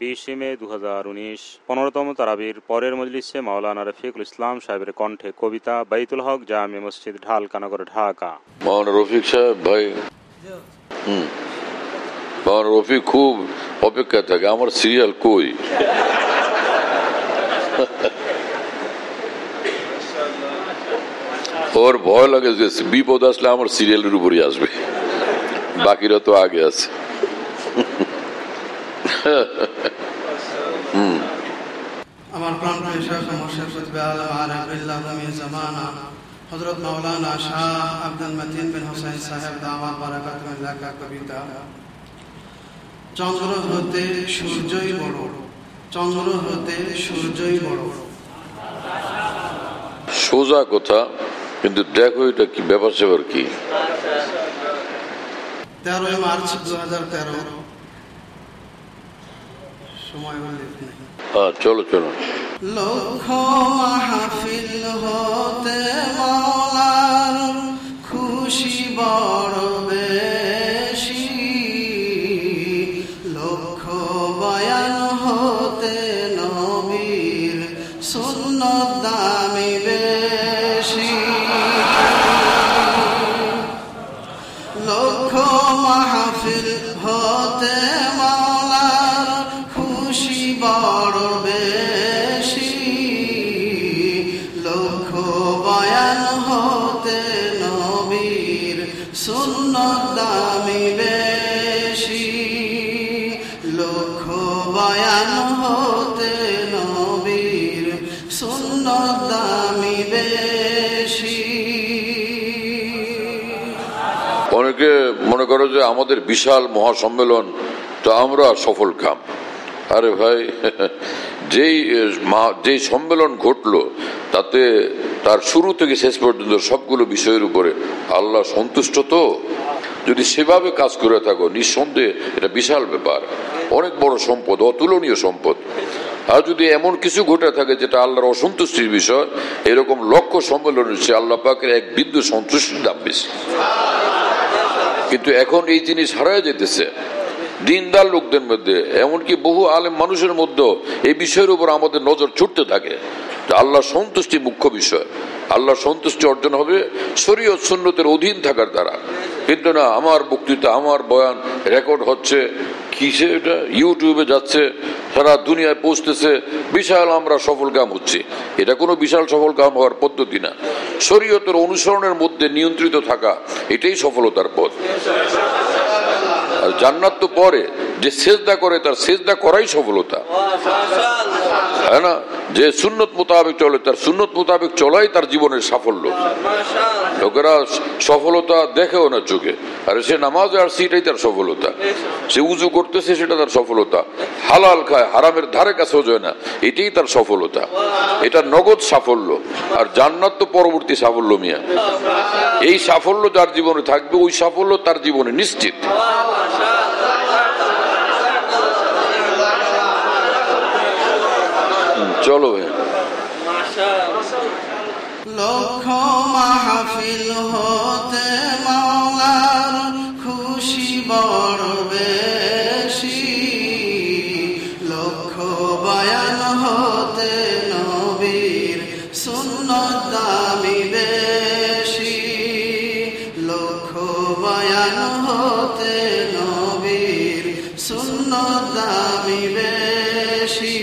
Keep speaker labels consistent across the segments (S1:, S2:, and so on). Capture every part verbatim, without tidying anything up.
S1: বিশে মে দু হাজার উনিশ পনেরোতম তারাবির পরের মজলিসে মাওলানা রফিকুল ইসলাম সাহেবের কণ্ঠে কবিতা বাইতুল হক জামে মসজিদ ঢালকানগর ঢাকা।
S2: মাওলানা রফিক সাহেব ভাই, হুম মাওলানা রফিক খুব অপেক্ষা থাকে, আমার সিরিয়াল কই? ওর ভয় লাগে যে বিপদ আসলে আমার সিরিয়ালের উপরই আসবে, বাকিরা তো আগে আছে। হুম
S3: আমার প্রাণপ্রিয় শেখ মুর্শিদ কুতুব আলম আরিফ বিল্লাহ রুমি জামানা হযরত মাওলানা শাহ আব্দুল মতিন বিন হুসাইন সাহেব দামাত বারাকাতুহু লেখা কবিতা। চন্দ্র হতে সূর্যই বড়, চন্দ্র হতে সূর্যই বড়।
S2: সোজা কথা, কিন্তু দেখো এটা কি ব্যাপার সেবার কি।
S3: তেরোই মার্চ দু হাজার তেরো সময়
S2: চলো চলো।
S3: লক্ষ মাহফিল হতে মাওলার খুশি বড় বেশি, লক্ষ বয়ান হতে নবীর সুন্নত দামি বেশি। লক্ষ মাহফিল হতে মাওলার খুশি বড় বেশি, লক্ষ বয়ান হতে নবীর সুন্নত দামি বেশি, লক্ষ বয়ান হতে নবীর সুন্নত দামি বেশি।
S2: অনেকে মনে করো যে আমাদের বিশাল মহাসম্মেলন তো আমরা সফল কাম। আরে ভাই, যেই যেই সম্মেলন ঘটলো তাতে তার শুরু থেকে শেষ পর্যন্ত সবগুলো বিষয়ের উপরে আল্লাহ সন্তুষ্ট। তো যদি সেভাবে কাজ করে থাকো, নিঃসন্দেহে এটা বিশাল ব্যাপার, অনেক বড় সম্পদ, অতুলনীয় সম্পদ। আর যদি এমন কিছু ঘটে থাকে যেটা আল্লাহর অসন্তুষ্টির বিষয়, এরকম লক্ষ্য সম্মেলন হচ্ছে আল্লাহ পাকের এক বিন্দু সন্তুষ্টির দাম বেশি। কিন্তু এখন এই জিনিস হারায় যেতেছে দিনদার লোকদের মধ্যে, এমনকি বহু আলেম মানুষের মধ্যে এই বিষয়ের উপর আমাদের নজর ছুটতে থাকে। আল্লাহ সন্তুষ্টি মুখ্য বিষয়, আল্লাহ সন্তুষ্টি অর্জন হবে শরীয়ত সুন্নতের অধীন থাকার দ্বারা। কিন্তু না, আমার বক্তৃতা, আমার বয়ান রেকর্ড হচ্ছে, কিসে এটা ইউটিউবে যাচ্ছে, সারা দুনিয়ায় পৌঁছতেছে, বিশাল আমরা সফল কাম হচ্ছে। এটা কোনো বিশাল সফল কাম হওয়ার পদ্ধতি না। শরীয়তের অনুসরণের মধ্যে নিয়ন্ত্রিত থাকা, এটাই সফলতার পথ। আর জান্নাত তো পরে, যে সেজদা করে তার সেজদা করাই সফলতা, হ্যাঁ না? যে সুন্নত মোতাবেক চলে তার সুন্নত মোতাবেক চলাই তার জীবনের সাফল্য। লোকেরা সফলতা দেখেও না চোখে, আর সে নামাজে আর সেটাই তার সফলতা। সে উজু করতেছে, সেটা তার সফলতা। হালাল খায়, হারামের ধারে কাছেও যায় না, এটাই তার সফলতা। এটা নগদ সাফল্য। আর জান্নাত তো পরবর্তী সাফল্য মিয়া। এই সাফল্য যার জীবনে থাকবে, ওই সাফল্য তার জীবনে নিশ্চিত। চলো
S3: লক্ষ মাহফিল হতে মাওলার খুশি বড় বেশি, লক্ষ বয়ান হতে নবীর সুন্নত দামি বেশি, লক্ষ বয়ান হতে নবীর সুন্নত দামি বেশি,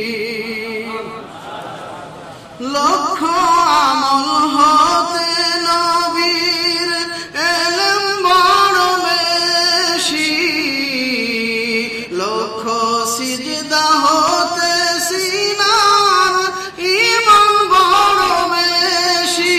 S3: লক্ষ আমল হতে নবীর এলেম বড় বেশি, লক্ষ সিজদা হতে সিনার ঈমান বড় বেশি।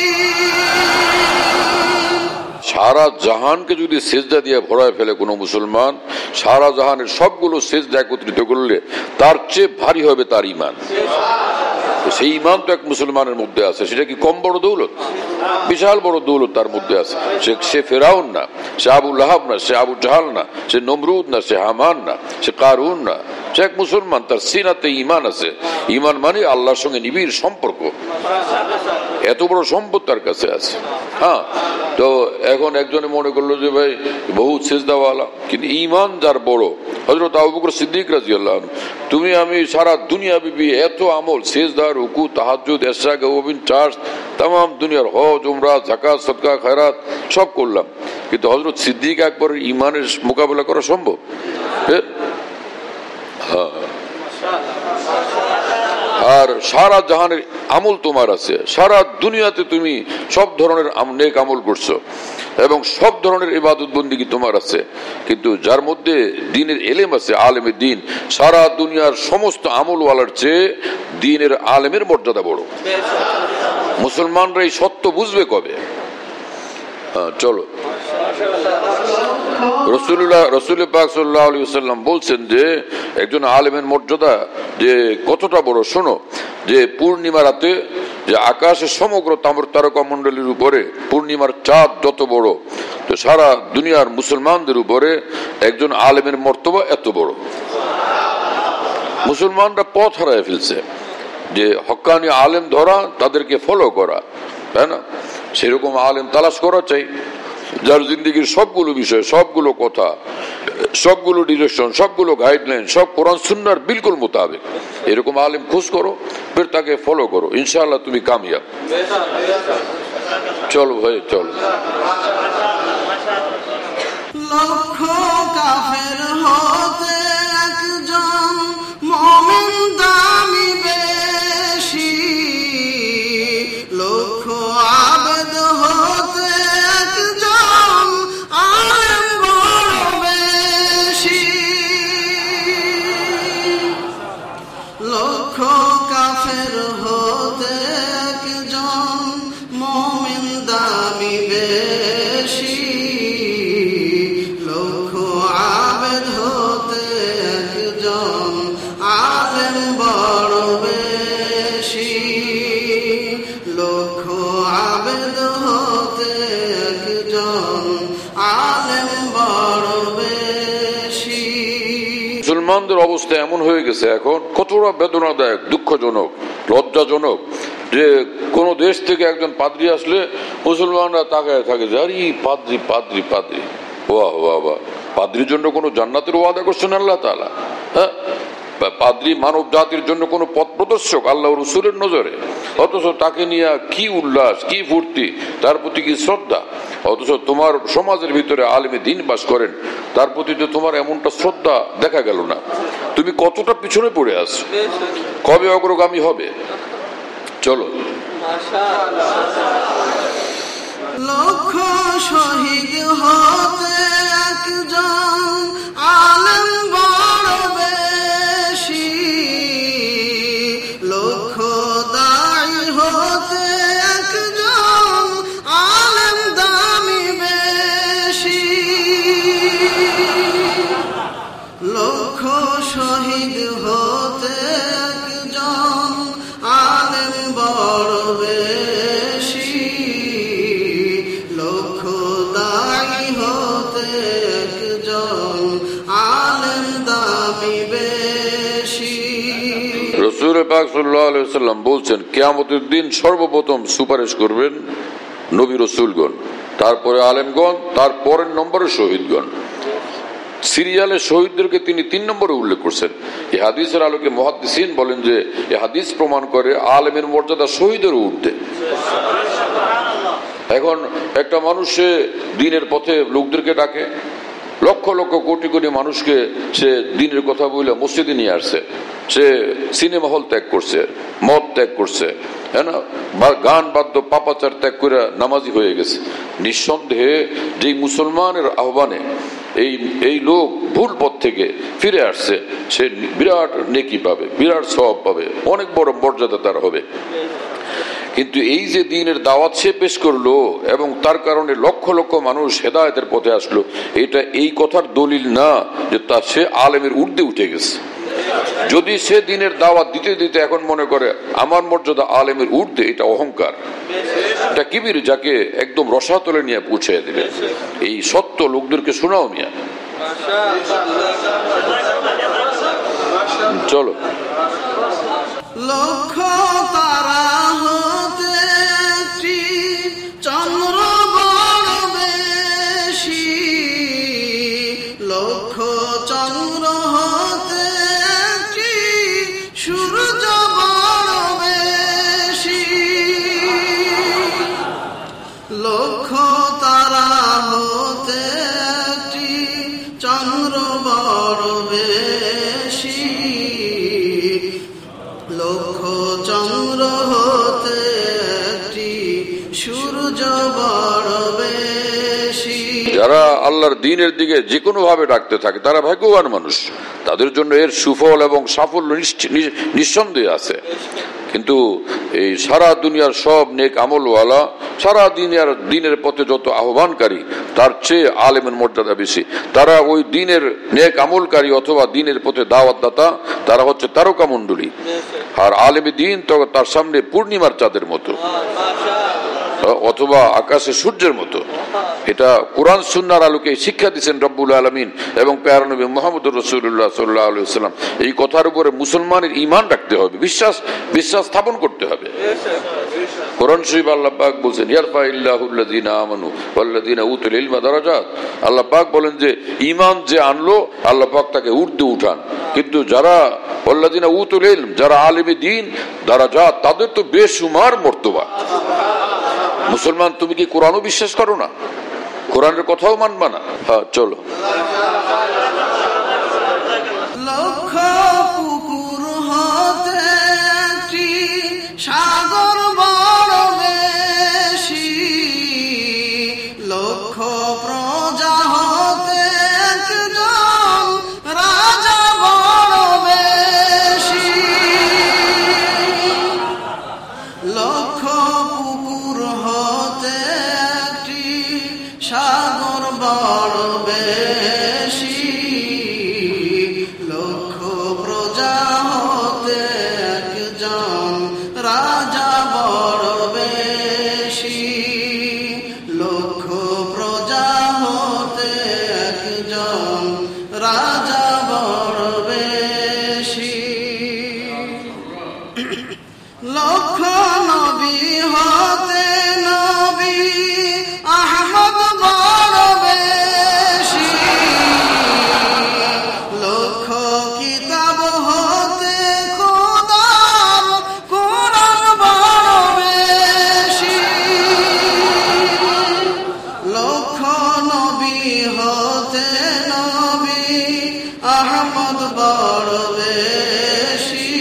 S2: সারা জাহানকে যদি সেজদা দিয়ে ভরায় ফেলে কোনো মুসলমান, সারা জাহানের সবগুলো সেজদা একত্রিত করলে তার চেয়ে ভারী হবে তার ঈমান। সেই ঈমান তো এক মুসলমানের মধ্যে আছে, সেটা কি কম বড় দৌলত? বিশাল বড় দৌলত তার মধ্যে আছে। সে সে ফেরাউন না, সে আবু লাহাব না, সে আবু জাহাল না, সে নমরুদ না, সে হামান না, সে কারুন না, সে সে এক মুসলমান, তার সিনাতে ইমান আছে। ইমান মানে আল্লাহর সঙ্গে নিবিড় সম্পর্ক, এত বড় সম্পদ তার কাছে আছে। হ্যাঁ, তো এখন একজনে মনে করলো যে ভাই বহু সেজদাওয়ালা, কিন্তু ইমান যার বড়, হযরত আবু বকর সিদ্দিক রাদিয়াল্লাহু আনহু, তুমি আমি সারা দুনিয়া বিবি এত আমল, সেজদা, রুকু, তাহাজ্জুদ, ইশা, গওবিন, চার্জ, তামাম দুনিয়ার হজ, উমরা, যাকাত, সদকা, খায়রাত সব করলাম, কিন্তু হযরত সিদ্দিক আকবরের ইমানের মোকাবেলা করা সম্ভব? হ্যাঁ। আর সারা জাহানের আমল তোমার আছে, সারা দুনিয়াতে তুমি সব ধরনের নেক আমল করছো এবং সব ধরনের ইবাদত বন্দেগী তোমার আছে, কিন্তু যার মধ্যে দ্বীনের ইলম আছে, আলেমের দ্বীন, সারা দুনিয়ার সমস্ত আমলওয়ালার চেয়ে দ্বীনের আলেমের মর্যাদা বড়। মুসলমানরা এই সত্য বুঝবে কবে? চলো, রাসূলুল্লাহ রাসূল পাক সাল্লাল্লাহু আলাইহি ওয়াসাল্লাম বলছেন যে একজন আলেমের মর্যাদা যে কতটা বড়, শোনো, যে পূর্ণিমা রাতে যে আকাশের সমগ্র তামর তারকা মণ্ডলীর উপরে পূর্ণিমার চাঁদ যত বড়, তো সারা দুনিয়ার মুসলমানদের উপরে একজন আলেমের মর্তবা এত বড়। মুসলমানরা পথ হারায় ফেলছে, যে হক্কানি আলেম ধরা, তাদেরকে ফলো করা, তাই না? সেরকম আলেম তালাশ করা চাই, যার জিন্দেগির সবগুলো বিষয়, সবগুলো কথা, সবগুলো ডিরেকশন, সবগুলো গাইডলাইন সব কোরআন সুন্নাহর বিলকুল মোতাবেক। এরকম আলেম খোঁজ করো, ফির তাকে ফলো করো, ইনশাআল্লাহ তুমি কামিয়াব। চলো ভাই, চলো।
S3: লক্ষ কাফের হতে একজন মুমিন দামি বেশি, লক্ষ আবেদ হতে একজন আলেম বড় বেশি। লক্ষ কাফের হতে একজন মুমিন দামি বেশি, লক্ষ আবেদ হতে একজন আলেম বড় বেশি, লক্ষ আবেদ হতে একজন আলেম বড় বেশি।
S2: মুসলমানদের অবস্থা এমন হয়ে গেছে এখন, কতটা বেদনাদায়ক, দুঃখজনক, লজ্জাজনক, যে কোন দেশ থেকে একজন পাদ্রী আসলে মুসলমানরা তাকায় থাকে যে আরে পাদ্রী পাদ্রী পাদ্রী, বাহ বাহ বাহ, পাদ্রীর জন্য কোন জান্নাতের ওয়াদা করছেন আল্লাহ তাআলা? হ্যাঁ, পাদ্রী মানব জাতির জন্য কোন পথ প্রদর্শক আল্লাহ রাসূলের নজরে, অথচ তাকে নিয়ে কি উল্লাস, কি ফুর্তি, তার প্রতি কি শ্রদ্ধা, অথচ তোমার সমাজের ভিতরে আলেমে দ্বীন বাস করেন, তার প্রতি তো তোমার এমনটা শ্রদ্ধা দেখা গেল না। তুমি কতটা পিছনে পড়ে আছো, কবে অগ্রগামী হবে? চলো।
S3: লক্ষ শহীদ হতে একজন আলেম বড় বেশি, লক্ষ দায়ী হতে একজন আলেম দামি বেশি, লক্ষ শহীদ হতে একজন আলেম বড় বেশি, লক্ষ দায়ী হতে একজন আলেম দামি বেশি।
S2: রাসূল পাক সাল্লাল্লাহু আলাইহি ওয়াসাল্লাম বলছেন কিয়ামতের দিন সর্বপ্রথম সুপারিশ করবেন নবী রাসূলগণ, তারপরে আলেমগণ, তার পরের নম্বরে শহীদগণ। সিরিয়ালে শহীদদেরকে তিনি তিন নম্বরে উল্লেখ করছেন। এই হাদিসের আলোকে মুহাদ্দিসিন বলেন যে এই হাদিস প্রমাণ করে আলেমের মর্যাদা শহীদের ঊর্ধ্বে। এখন একটা মানুষে দ্বীনের পথে লোকদেরকে ডাকে, লক্ষ লক্ষ কোটি কোটি মানুষকে সে দ্বীনের কথা বলে মসজিদে নিয়ে আসছে, সে সিনেমা হল ত্যাগ করছে, মদ ত্যাগ করছে, হ্যাঁ না, গান বাদ্য পাপাচার ত্যাগ করে নামাজি হয়ে গেছে। নিঃসন্দেহে যেই মুসলমানের আহ্বানে এই এই লোক ভুল পথ থেকে ফিরে আসছে, সে বিরাট নেকি পাবে, বিরাট সওয়াব পাবে, অনেক বড় মর্যাদা তার হবে। কিন্তু এই যে দ্বীনের দাওয়াত সে পেশ করলো এবং তার কারণে লক্ষ লক্ষ মানুষ হেদায়েতের পথে আসলো, এটা এই কথার দলিল না যে তা সে আলেমের ঊর্ধ্বে উঠে গেছে। যদি সে দ্বীনের দাওয়াত দিতে দিতে এখন মনে করে আমার মর্যাদা আলেমের ঊর্ধ্বে, এটা অহংকার, এটা কিবির, যাকে একদম রসাতলে নিয়ে পৌঁছে দিবে। এই সত্য লোকদেরকে শোনাও মিয়া। চলো।
S3: লক্ষ তারা হতে একটি চন্দ্র বড় বেশি, লক্ষ চন্দ্র হতে একটি সূর্য বড় বেশি, লক্ষ তারা হতে একটি চন্দ্র বড় বেশি, লক্ষ চন্দ্র হতে একটি সূর্য বড় বেশি।
S2: যারা আল্লাহর দ্বীনের দিকে যে কোনো ভাবে ডাকতে থাকে তারা ভাগ্যবান মানুষ, তাদের জন্য এর সুফল এবং সাফল্য নিঃসন্দেহে আছে। কিন্তু এই সারা দুনিয়ার সব নেক আমলওয়ালা, সারা দুনিয়ার দ্বীনের পথে যত আহ্বানকারী, তার চেয়ে আলেমের মর্যাদা বেশি। তারা ওই দ্বীনের নেক আমলকারী অথবা দ্বীনের পথে দাওয়াতদাতা, তারা হচ্ছে তারকা মণ্ডলী। আর আলেমে দ্বীন তো তার সামনে পূর্ণিমার চাঁদের মতো অথবা আকাশে সূর্যের মতো। এটা কোরআন সুন্নাহর আলোকে শিক্ষা দিচ্ছেন রব্বুল আলামিন এবং প্যারা নবী মুহাম্মদুর রাসূলুল্লাহ সাল্লাল্লাহু আলাইহি ওয়াসাল্লাম। এই কথার উপরে মুসলমানের ঈমান রাখতে হবে, বিশ্বাস বিশ্বাস স্থাপন করতে হবে। কোরআন শরীফ আল্লাহ পাক বলেন, ইয়ারফাইল্লাহুল্লাযিনা আমানু ওয়াল্লাযিনা উতুল ইলমা দারাজাত। আল্লাহ পাক বলেন যে ঈমান যে আনলো আল্লাহ পাক তাকে ঊর্ধ্বে উঠান, কিন্তু যারা ওয়াল্লাযিনা উতুল ইলম, যারা আলেমে দ্বীন দারাজাত, তাদের তো বেশুমার মর্তবা। মুসলমান, তুমি কি কোরআনও বিশ্বাস করো না? কোরআনের কথাও মানবা না? হ্যাঁ, চলো।
S3: লক্ষ পুকুর হতে একটি সাগর বড় বেশি, লক্ষ প্রজা হতে একজন রাজা বড় বেশি, লক্ষ পুকুর হতে একটি সাগর বড় বেশি, লক্ষ প্রজা হতে একজন রাজা বড় বেশি, লক্ষ প্রজা হতে একজন রাজা বড় বেশি, লক্ষ নবী হতে নবী আহমদ বড় বেশি, লক্ষ কিতাব হতে খোদার কোরআন বড় বেশি, লক্ষ নবী হতে নবী আহমদ বড় বেশি,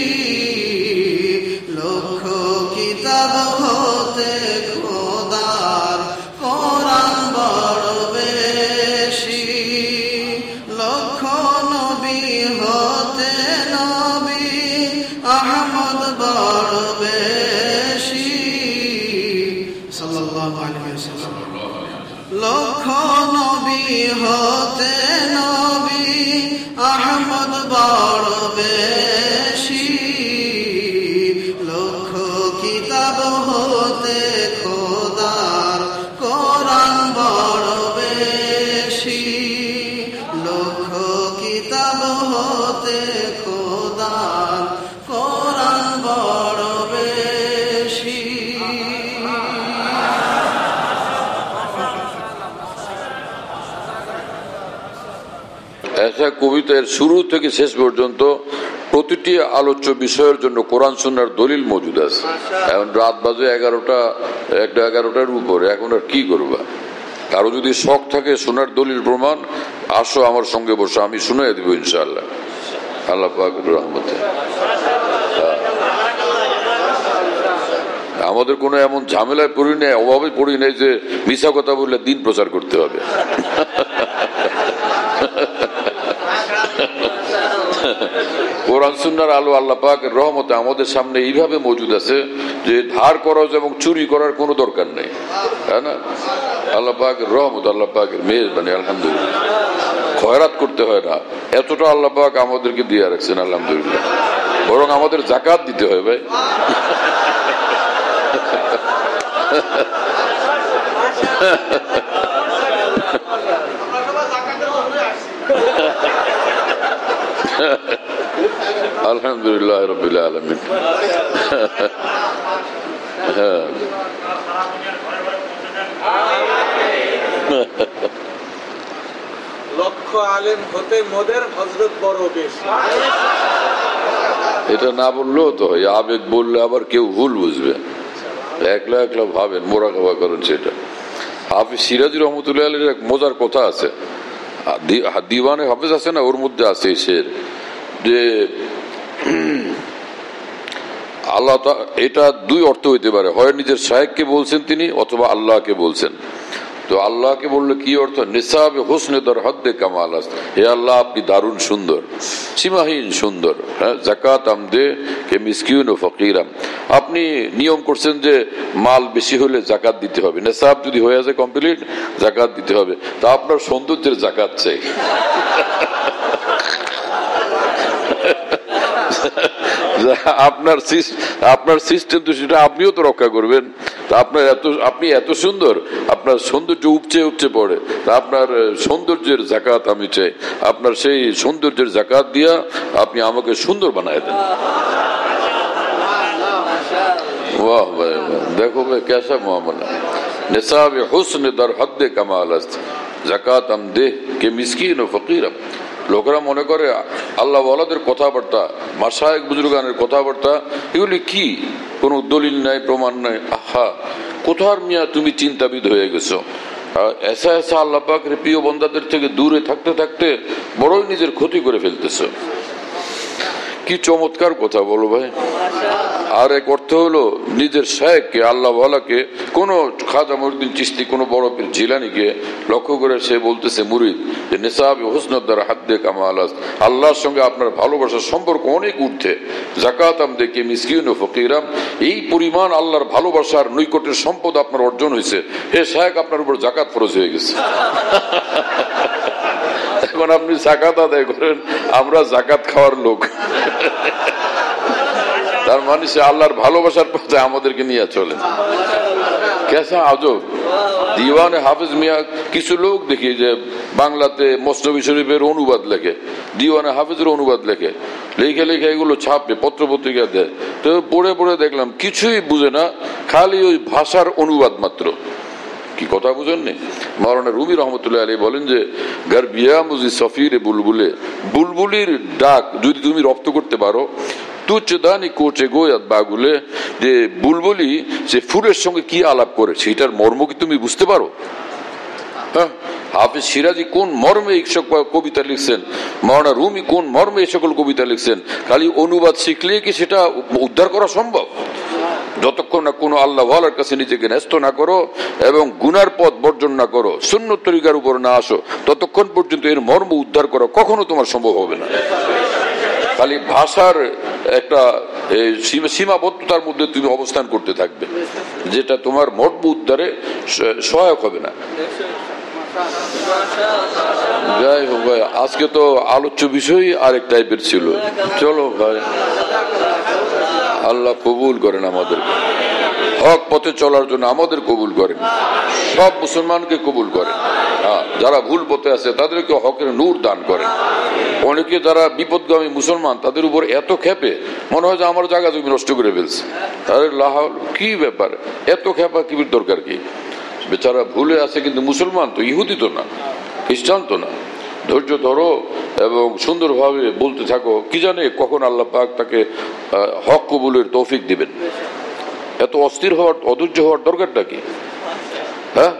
S3: লক্ষ কিতাব হতে খোদার কোরআন বড় বেশি, লক্ষ নবী হতে নবী আহমদ বড় বেশি, সাল্লাল্লাহু আলাইহি ওয়াসাল্লাম। লক্ষ নবী হতে নবী আহমদ বড় বেশি, লক্ষ কিতাব হতে খোদার কোরআন বড় বেশি, লক্ষ কিতাব হতে খোদার কোরআন বড় বেশি।
S2: একটা কবিতার শুরু থেকে শেষ পর্যন্ত প্রতিটি আলোচ্য বিষয়ের জন্য কোরআন সুন্নাহর দলিল মজুদ আছে। এখন রাত বাজে এগারোটা, একটা এগারোটার উপরে, এখন আর কি করবা? কারো যদি শখ থাকে শোনার দলিল প্রমাণ, আসো আমার সঙ্গে বসো, আমি শুনাই দিব ইনশাআল্লাহ, আল্লাহ পাকের রহমতে। আমাদের কোনো এমন ঝামেলায় পড়ি নাই, অভাবে পড়ি নাই যে মিশা কথা বললে দিন প্রচার করতে হবে। কোরআন সুন্নাহর আলো আল্লাহ পাকের রহমতে আমাদের সামনে এইভাবে মজুদ আছে যে ধার খরচ এবং চুরি করার কোনো দরকার নেই, তাই না? আল্লাহ পাকের রহমত, আল্লাহ পাকের মেহেরবানি, আলহামদুলিল্লাহ। খয়রাত করতে হয় না, এতটা আল্লাহ পাক আমাদেরকে দিয়ে রাখছেন, আলহামদুলিল্লাহ। বরং আমাদের যাকাত দিতে হয় ভাই। আলহামদুলিল্লাহ রাব্বিল আলামিন। হ্যাঁ,
S4: লক্ষ আলেম হতে মোদের হযরত বড় বেশি।
S2: এটা না বললেও তো হয়, আবেগ বললে আবার কেউ ভুল বুঝবে। একলা একলা ভাবেন, মোরাকাবা করেন সেটা। হাফিজ সিরাজি রহমতুল্লাহ আলাইহির এক মজার কথা আছে, দিওয়ানে হাফিজ আছে না, ওর মধ্যে আছে শের যে আল্লাহ, এটা দুই অর্থ হইতে পারে, হয় নিজের শায়েখকে বলছেন তিনি অথবা আল্লাহকে বলছেন। তো আল্লাহকে বললে কি অর্থ? নিসাবে হোসনে দর হদ্দে কামাল আস, হে আল্লাহ আপনি দারুণ সুন্দর, সীমাহীন সুন্দর। হ্যাঁ, জাকাত আমদে কে মিসকিন ও ফকিরাম, আপনি নিয়ম করছেন যে মাল বেশি হলে জাকাত দিতে হবে, নিসাব যদি হয়ে যায় কমপ্লিট জাকাত দিতে হবে, তা আপনার সৌন্দর্যের জাকাত চাই। আপনার আপনার সিস্টেম তো সেটা আপনিও তো রক্ষা করবেন। তা আপনার এত আপনি এত সুন্দর, আপনার সৌন্দর্য উপচে উপচে পড়ে, তা আপনার সৌন্দর্যের জাকাত আমি চাই। আপনার সেই সৌন্দর্যের জাকাত দিয়া আপনি আমাকে সুন্দর বানায় দেন। वाह भाई, देखो भाई कैसा मामला। निसाब हुस्न दर हद कमाल अस्त, জাকাত আম দে কে মিসকিন ও ফকিরাম। লোকেরা মনে করে আল্লাহ ওয়ালাদের কথাবার্তা, মাশায়েখ বুজুর্গানের কথাবার্তা এগুলি কি, কোনো দলিল নাই, প্রমাণ নাই। আহা, কোথার মিয়া তুমি চিন্তাবিদ হয়ে গেছো। এসা এসা আল্লাহ পাকের প্রিয় বন্দাদের থেকে দূরে থাকতে থাকতে বড়ই নিজের ক্ষতি করে ফেলতেছো। কি চমৎকার কথা বলো ভাই। আর এক অর্থ হলো নিজের শায়েখকে, আল্লাহ ওয়ালাকে, কোন খাজা মঈনুদ্দিন চিশতি, কোন বড় পীর জিলানীকে লক্ষ্য করে সে বলতেছে মুরিদ যে নিসাবে হুসনুদ দার হাদ্দে কামাল আস, আল্লাহর সঙ্গে আপনার ভালোবাসার সম্পর্ক অনেক ঊর্ধ্বে। জাকাত আমদে কে মিসকিন ও ফকিরাম, এই পরিমাণ আল্লাহর ভালোবাসার নৈকট্যের সম্পদ আপনার অর্জন হয়েছে, হে শায়েখ আপনার উপর জাকাত ফরজ হয়ে গেছে। এখন আপনি জাকাত আদায় করেন, আমরা জাকাত খাওয়ার লোক। তার মানে সে আল্লাহর ভালোবাসার পথে আমাদেরকে নিয়ে চলেন। কেসা আজব দিওয়ানে হাফিজ মিয়া। কিছু লোক দেখি যে বাংলাতে মসনবী শরীফের অনুবাদ লেখে, দিওয়ানে হাফিজের অনুবাদ লেখে, লেখে লেখে এগুলো ছাপে, পত্র পত্রিকা দেয়। তো পড়ে পড়ে দেখলাম কিছুই বুঝে না, খালি ওই ভাষার অনুবাদ মাত্র। কি কথা বুঝেননি? মাওলানা রুমি রহমতুল্লাহ আলাইহি বলেন যে গারবিয়া মুজি সফির বুলবুলে, বুলবুলির ডাক যদি তুমি রপ্ত করতে পারো, তুচ্ছদানি কোচে গোয়াত বাগুলে, যে বুলবুলি সে ফুলের সঙ্গে কি আলাপ করে সেটার মর্ম কি তুমি বুঝতে পারো? হ্যাঁ, হাফিজ সিরাজি কোন মর্মে এই কবিতা লিখছেন, মাওলানা রুমি কোন মর্মে এই সকল কবিতা লিখছেন, খালি অনুবাদ শিখলে কি সেটা উদ্ধার করা সম্ভব? যতক্ষণ না কোনো আল্লাহ ওয়ালার কাছে নিজেকে ন্যস্ত না করো এবং গুনার পথ বর্জন না করো, সুন্নত তরিকার উপর না আসো, ততক্ষণ পর্যন্ত এর মর্ম উদ্ধার করা কখনো তোমার সম্ভব হবে না। খালি ভাষার একটা সীমাবদ্ধতার মধ্যে তুমি অবস্থান করতে থাকবে, যেটা তোমার মর্ম উদ্ধারে সহায়ক হবে না। যাই হোক ভাই, আজকে তো আলোচ্য বিষয় আরেক টাইপের ছিল। চলো ভাই, আল্লাহ কবুল করেন আমাদের, হক পথে চলার জন্য আমাদের কবুল করেন, সব মুসলমানকে কবুল করেন। হ্যাঁ, যারা ভুল পথে আছে তাদেরকে হকের নূর দান করেন। অনেকে যারা বিপদগামী মুসলমান তাদের উপর এত খেপে, মনে হয় যে আমার জায়গা জমি নষ্ট করে ফেলছে। আরে লাহাল, কি ব্যাপার, এত খেপা কি দরকার কি? বেচারা ভুলে আছে, কিন্তু মুসলমান তো, ইহুদি তো না, খ্রিস্টান তো না। ধৈর্য ধরো এবং সুন্দরভাবে বলতে থাকো, কি জানে কখন আল্লাহ পাক তাকে হক কবুলের তৌফিক দিবেন। এত অস্থির হওয়ার, অধৈর্য হওয়ার দরকারটা কি? হ্যাঁ,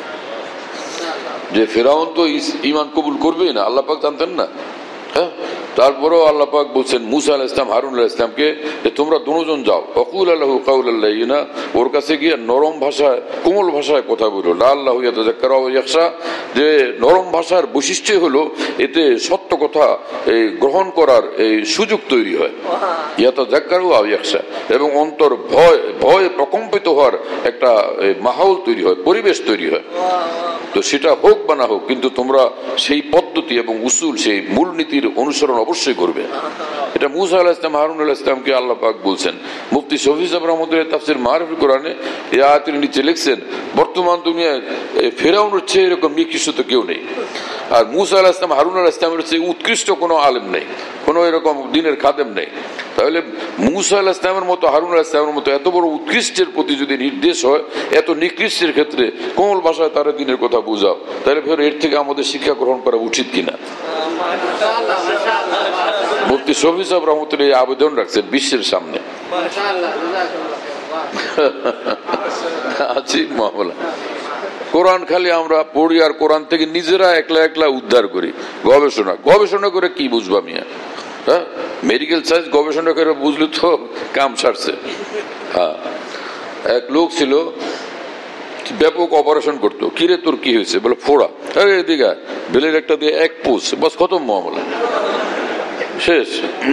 S2: যে ফেরাউন তো ঈমান কবুল করবেই না, আল্লাহ পাক জানতেন না? হ্যাঁ, তারপরেও আল্লাহ পাক বলছেন মুসা আলাইহিস সালাম, হারুন আলাইহিস সালামকে, তোমরা দুজন যাও, অকুল আল্লাহু কাউলাল লাইয়িনা, ওর কাছে গিয়ে নরম ভাষায়, কোমল ভাষায় কথা বলো। লাআল্লাহু ইয়াতাযাক্কারু আও ইয়াখশা, যে নরম ভাষার বৈশিষ্ট্য হলো এতে সত্য কথা এই গ্রহণ করার এই সুযোগ তৈরি হয়। ইয়াতাযাক্কারু আও ইয়াখশা, এবং অন্তর ভয় ভয়ে প্রকম্পিত হওয়ার একটা মাহৌল তৈরি হয়, পরিবেশ তৈরি হয়। তো সেটা হোক বা না হোক, কিন্তু তোমরা সেই পদ্ধতি এবং উসুল, সেই মূলনীতির অনুসরণ অবশ্যই করবে। এটা মুসা আলাইহিস সালাম, হারুন আলাইহিস সালামকে আল্লাহ পাক বলছেন। মুফতি শফি সাহেব রহমতুল্লাহ তাফসীর মারিফুল কোরআনে এই আয়াতের নিচে লিখছেন, বর্তমান দুনিয়ায় ফেরাউনের চেয়ে এরকম নিকৃষ্ট তো কেউ নেই, আর মুসা আলাইহিস সালাম, হারুন আলাইহিস সালামের চেয়ে উৎকৃষ্ট কোনো আলেম নেই, কোনো এরকম দ্বীনের খাদেম নেই। তাহলে মুসা আলাইহিস সালামের মতো, হারুন আলাইহিস সালামের মতো এত বড় উৎকৃষ্টের প্রতি যদি নির্দেশ হয়, এত নিকৃষ্টের ক্ষেত্রে কোমল ভাষায় তারা দিনের কথা বুঝাও, তাহলে ফের এর থেকে আমাদের শিক্ষা গ্রহণ করা উচিত কিনা? মুফতি শফি সাহেব রহমতুল্লাহ এই আবেদন রাখছেন বিশ্বের সামনে। আজিব মামলা। কোরআন খালি আমরা পড়ি আর কোরআন থেকে নিজেরা একলা একলা উদ্ধার করি। গবেষণা গবেষণা করে কি বুঝবা মিয়া? হ্যাঁ, মেডিকেল সায়েন্স গবেষণা করে বুঝলে তো কাম সারছে। হ্যাঁ, এক লোক ছিল ব্যাপক অপারেশন করতো। কিরে তোর কি হয়েছে? বলে ফোড়া। আরে এদিকে বেলের একটা দিয়ে এক পুষ, বাস খতম মামলা, শেষ।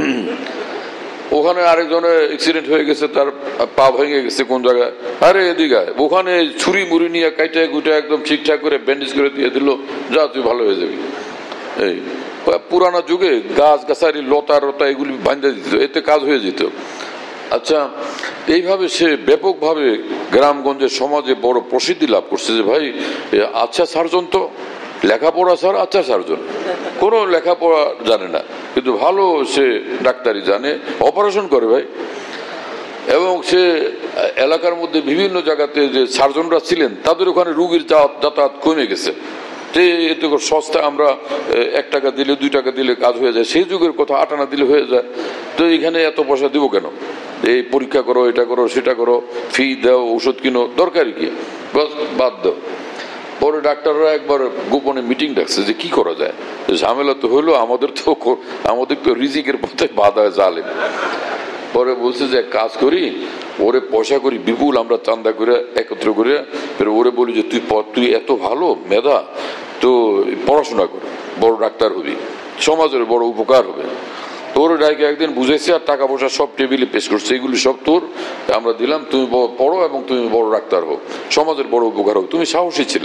S2: ওখানে আরেকজনের অ্যাক্সিডেন্ট হয়ে গেছে, তার পা ভেঙে গেছে কোন জায়গায়, আরে এদিকে ওখানে ছুরি মুড়ি নিয়ে কাইটা গুইটা একদম ঠিকঠাক করে ব্যান্ডেজ করে দিয়ে দিল, যা তুই ভালো হয়ে যাবি। এই পুরানা যুগে গাছ গাছারি লতা রতা এগুলি বাঁধা দিত, এতে কাজ হয়ে যেত। আচ্ছা, এইভাবে সে ব্যাপকভাবে গ্রামগঞ্জের সমাজে বড় প্রসিদ্ধি লাভ করছে যে ভাই আচ্ছা সার্জন, তো লেখাপড়া স্যার, আচ্ছা সার্জন, কোনো লেখাপড়া জানে না কিন্তু ভালো সে ডাক্তারি জানে, অপারেশন করে ভাই। এবং সে এলাকার মধ্যে বিভিন্ন জায়গাতে যে সার্জনরা ছিলেন তাদের ওখানে রুগীর যাতায়াত কমে গেছে। এতে সস্তা, আমরা এক টাকা দিলে দুই টাকা দিলে কাজ হয়ে যায়, সেই যুগের কথা আট আনা দিলে হয়ে যায়। তো এখানে এত পয়সা দিব কেন? এই পরীক্ষা করো, এটা করো, সেটা করো, ফি দাও, ওষুধ কিনো, দরকারই কি, বাদ দাও। পরে ডাক্তাররা একবার গোপনে মিটিং ডাকছে যে কি করা যায়। ঝামেলা তো হলো, আমাদের তো আমাদের তো রিজিকের পথে বাধা জালেম। পরে বলছে যে কাজ করি, ওরে পয়সা করি বিপুল, আমরা চান্দা করে একত্র করে ওরে বলি যে তুই তুই এত ভালো মেধা, তো পড়াশোনা কর, বড় ডাক্তার হবি, সমাজের বড় উপকার হবে। তোর ডাইকে একদিন বুঝেছি আর টাকা পয়সা সব টেবিলে পেশ করছে, এগুলি সব তোর, আমরা দিলাম, তুমি পড়ো এবং তুমি বড় ডাক্তার হোক, সমাজের বড় উপকার হোক, তুমি সাহসী ছিলে।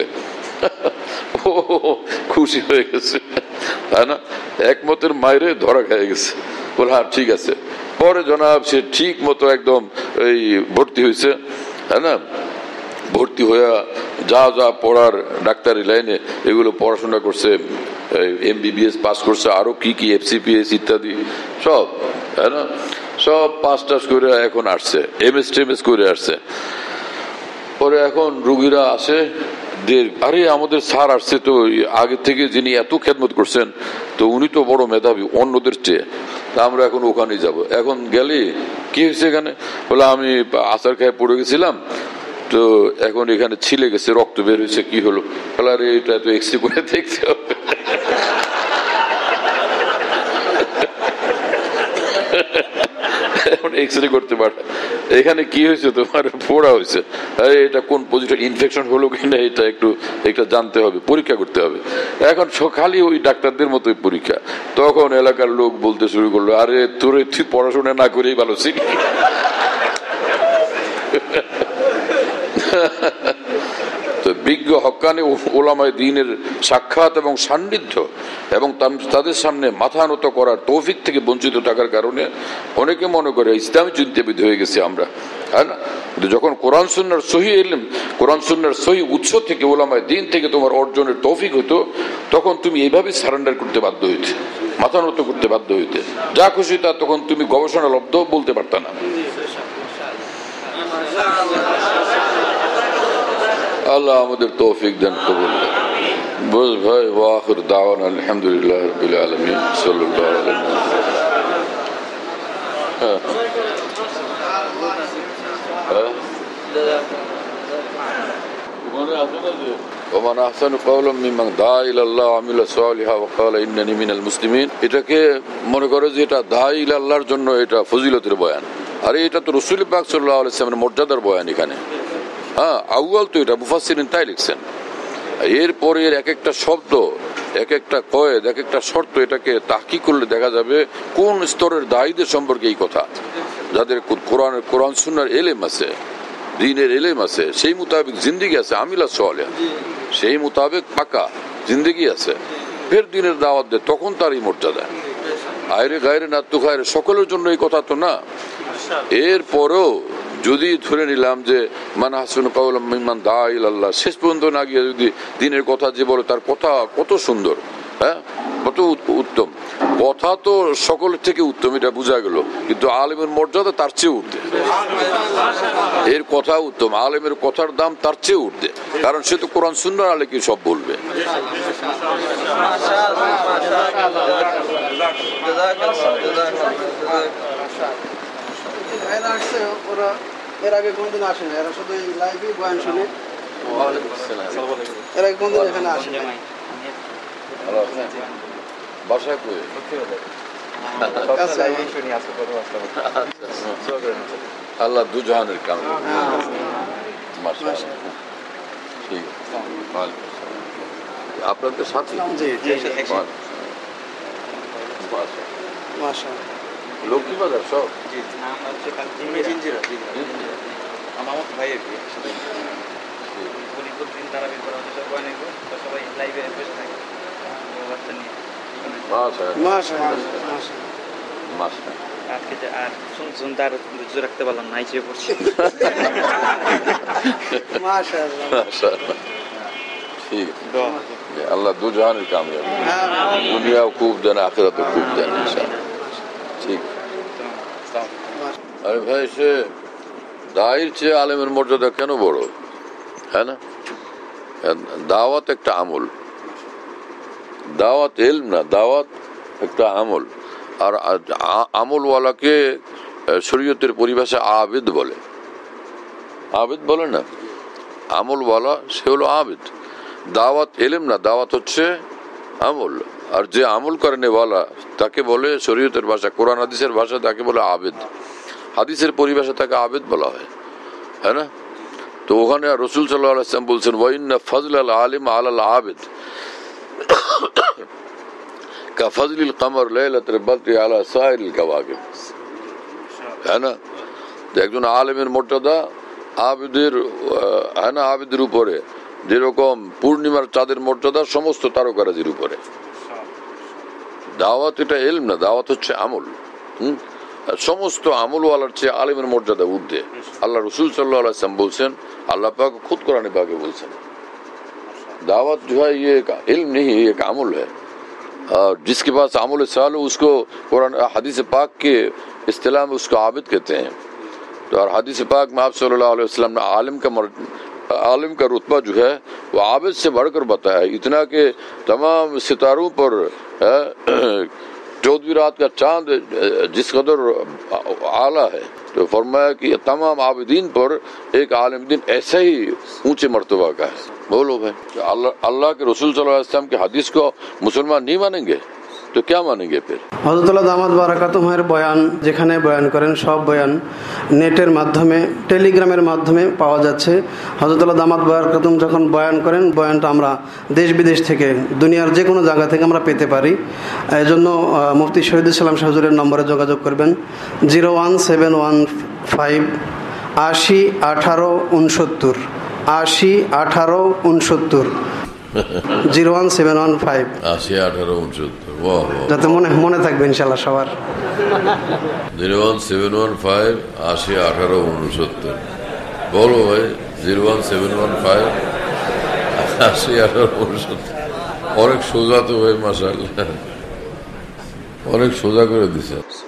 S2: ও খুশি হয়ে গেছে, তাই না? একমতের মাইরে ধরা খেয়ে গেছে, বলে হ্যাঁ ঠিক আছে। পরে জনাব সে ঠিক মতো একদম এই ভর্তি হয়েছে, তাই না? ভর্তি হয়ে যা যা পড়ার ডাক্তারি লাইনে এগুলো পড়াশোনা করছে, এমবিবিএস পাস করছে, আরো কি কি এফসিপিএস ইত্যাদি সব, তাই না? সব পাস টাস করে এখন আসছে, এমএস টেমএস করে আসছে। পরে এখন রুগীরা আসে, আরে আমাদের স্যার আসছে, তো আগে থেকে যিনি এত খেদমত করছেন, তো উনি তো বড় মেধাবী অন্যদের চেয়ে, আমরা এখন ওখানে যাব। এখন গেলে কি হয়েছে এখানে? বলে আমি আচার খায় পড়ে গেছিলাম, তো এখন এখানে ছিলে গেছে, রক্ত বের হয়েছে। কি হলো? বলে আরে এটা তো এক্সরে করে দেখতে হবে। এক্সরে করতে পারে, এখানে কি হয়েছে তোমার? ফোড়া হয়েছে। এটা কোন পজিশন, ইনফেকশন হলো কিনা এটা একটু একটা জানতে হবে, পরীক্ষা করতে হবে। এখন খালি ওই ডাক্তারদের মতোই পরীক্ষা। তখন এলাকার লোক বলতে শুরু করলো, আরে তোরে তুই পড়াশোনা না করেই ভালো ছিল। তো বিজ্ঞ হক্কানি ওলামায়ে দ্বীনের সাক্ষাৎ এবং সান্নিধ্য এবং তাদের সামনে মাথা নত করার তৌফিক থেকে বঞ্চিত থাকার কারণে অনেকে মনে করে ইসলামী চিন্তাবিদ হয়ে গেছে আমরা, তাই না? যখন কোরআন সুন্নাহর সহি ইলম, কোরআন সুন্নাহর সহি উৎস থেকে ওলামায়ে দ্বীন থেকে তোমার অর্জনের তৌফিক হতো, তখন তুমি এইভাবে সারেন্ডার করতে বাধ্য হইতে, মাথা নত করতে বাধ্য হইতে, যা খুশি তা তখন তুমি গবেষণা লব্ধ বলতে পারতা না। আল্লাহ আমাদের তৌফিক দেন, কবুল করেন। বস ভাই, ওয়া আখির দাওয়ানা আলহামদুলিল্লাহ রাব্বিল আলামিন, সাল্লাল্লাহু আলাইহি ওয়া সাল্লাম। ওমান আহসানু কাওলাম মিম্মান দাআ ইলাল্লাহ ওয়া আমিলা সালিহান ওয়া ক্বালা ইন্নানী মিনাল মুসলিমিন। এটাকে মনে করে যে এটা দাঈ ইলাল্লাহর জন্য এটা ফজিলতের বয়ান, আরে এটা তো রাসূল পাক সাল্লাল্লাহু আলাইহি ওয়াসাল্লামের মর্যাদার বয়ান। এখানে হ্যাঁ আউয়াল তো এটা মুফাসসিরিন তাই লিখছেন। এরপরে এর এক একটা শব্দ, এক একটা কয়েদ, এক একটা শর্ত, এটাকে তাহকিক করলে দেখা যাবে কোন স্তরের দায়ীদের সম্পর্কে এই কথা, যাদের কোরআনের কোরআন সুন্নাহর এলেম আছে, দ্বীনের এলেম আছে, সেই মোতাবেক জিন্দেগি আছে, আমিলা সালিহা, সেই মোতাবেক পাকা জিন্দেগি আছে, ফের দ্বীনের দাওয়াত দেয়, তখন তার এই মর্যাদা। আয়রে গায়রে নাত্তু খায়রে সকলের জন্য এই কথা তো না। এরপরেও যদি ধরে নিলাম যে মান আহসানু কাওলাম মিম্মান দাআ ইলাল্লাহ, শেষ পর্যন্ত না গিয়ে যদি দ্বীনের কথা যে বলে তার কথা কত সুন্দর, হ্যাঁ কত উত্তম কথা, তো সকলের থেকে উত্তম, এটা বোঝা গেল, কিন্তু আলেমের মর্যাদা তার চেয়ে উঠবে, এর কথা উত্তম, আলেমের কথার দাম তার চেয়ে উঠবে, কারণ সে তো কোরআন সুন্নাহর আলোকে সব বলবে।
S3: এরা আসছে, ওরা এর আগে কোনদিন আসে না, এরা শুধু লাইভে বয়ান শুনে, এর আগে কোনদিন এখানে আসে না।
S2: বাসায় কই? আল্লাহ দুজাহানের কাম। ঠিক আপনাদের সাথে লক্ষ্মী বাজার সব
S5: রাখতে পারলাম না, চেয়ে পড়ছি।
S2: ঠিক, আল্লাহ দু জাহানের কামিয়াব, দুনিয়াও খুব দেন, আখিরাতেও খুব দেন ইনশাআল্লাহ। ঠিক। আরে ভাই, সে দায়ের চেয়ে আলেমের মর্যাদা কেন বড়? হ্যাঁ না, দাওয়াত একটা আমল, দাওয়াত ইলম না, দাওয়াত একটা আমল। আর আমলওয়ালাকে শরীয়তের পরিভাষায় আবিদ বলে, আবিদ বলে না, আমলওয়ালা সে হলো আবিদ। দাওয়াত ইলম না, দাওয়াত হচ্ছে আমল। আর যে আমল করেনেওয়ালা তাকে বলে শরীয়তের ভাষা, কোরআন হাদিসের ভাষা তাকে বলে আবিদ, হাদিসের পরিভাষা তাকে আবিদ বলা হয়, হ্যাঁ না? তো ওখানে রাসূল সাল্লাল্লাহু আলাইহি ওয়াসাল্লাম বলছেন, ওয়া ইন্না ফাজলাল আলিম আলাল আবিদ কা ফাজলিল কমর লাইলাতুল বদরি আলা সাইরিল কাওয়াকিব। হ্যাঁ না? একজন আলেমের মর্যাদা আবিদের, হ্যাঁ না, আবিদের উপরে যেরকম পূর্ণিমার চাঁদের মর্যাদা সমস্ত তারকারাজির উপরে। দাওয়াত এটা ইলম না, দাওয়াত হচ্ছে আমল। হম সমস্ত আমলওয়ালার চেয়ে আলেমের মর্যাদা ঊর্ধ্বে। আল্লাহ রসুল সাল্লাল্লাহু আলাইহি ওয়াসাল্লাম বলছেন, আল্লাহ পাক खुद कुरान पाक में बोलছেন, दावत जो है ये एक इल्म नहीं, ये एक अमल है। और जिसके पास अमल साल हो उसको कुरान हदीस पाक के इस्तिलाह में उसको आबिद कहते हैं। तो और हदीस पाक में आप सल्लल्लाहु अलैहि वसल्लम ने आलिम का आलिम का रुतबा जो है वो आबिद से बढ़कर बताया, इतना कि तमाम सितारों पर चौदहवीं रात का चांद जिस कदर आला है, तो फरमाया कि तमाम आबिदीन पर एक आलिम दिन ऐसा ही ऊंचे मर्तबा का है। बोलो भाई, अल्लाह अल्लाह के रसूल सल्लल्लाहु अलैहि वसल्लम की हदीस को मुसलमान नहीं मानेंगे तो क्या मानेंगे फिर?
S3: হযরতুল্লাহ দামাত বারাকাতুহুর বয়ান যেখানে বয়ান করেন, সব বয়ান নেটের মাধ্যমে, টেলিগ্রামের মাধ্যমে পাওয়া যাচ্ছে। হযরতুল্লাহ দামাত বারাকাতুহু যখন বয়ান করেন, বয়ানটা আমরা দেশ বিদেশ থেকে, দুনিয়ার যে কোনো জায়গা থেকে আমরা পেতে পারি। এই জন্য মুফতি শহীদুল ইসলাম শাহ হুজুরের নম্বরে যোগাযোগ করবেন, zero one seven one five আশি আঠারো উনসত্তর আশি আঠারো উনসত্তর zero one seven one five
S2: আশি আঠারো উনসত্তর
S3: যাতে মনে মনে থাকবে ইনশাল্লাহ সবার।
S2: Zero one seven one five আশি আঠারো উনসত্তর বলো ভাই, zero one seven one five আশি আঠারো উনসত্তর অনেক সোজা তো ভাই, মাশাআল্লাহ, অনেক সোজা করে দিছে।